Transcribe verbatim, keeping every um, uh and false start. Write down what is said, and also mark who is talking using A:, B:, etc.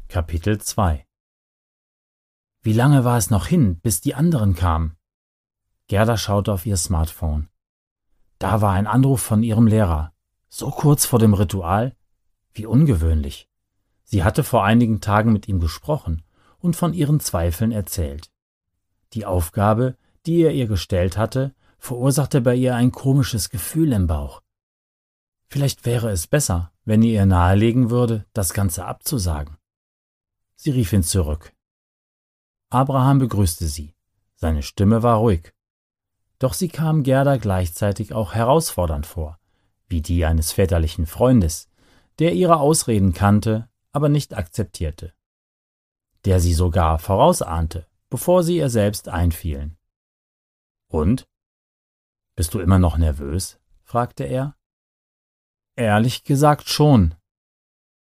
A: Kapitel zwei. Wie lange war es noch hin, bis die anderen kamen? Gerda schaute auf ihr Smartphone. Da war ein Anruf von ihrem Lehrer. So kurz vor dem Ritual? Wie ungewöhnlich. Sie hatte vor einigen Tagen mit ihm gesprochen und von ihren Zweifeln erzählt. Die Aufgabe, die er ihr gestellt hatte, verursachte bei ihr ein komisches Gefühl im Bauch. Vielleicht wäre es besser, wenn er ihr nahelegen würde, das Ganze abzusagen. Sie rief ihn zurück. Abraham begrüßte sie. Seine Stimme war ruhig. Doch sie kam Gerda gleichzeitig auch herausfordernd vor, wie die eines väterlichen Freundes, der ihre Ausreden kannte, aber nicht akzeptierte. Der sie sogar vorausahnte, bevor sie ihr selbst einfielen. »Und? Bist du immer noch nervös?« fragte er. »Ehrlich gesagt schon«,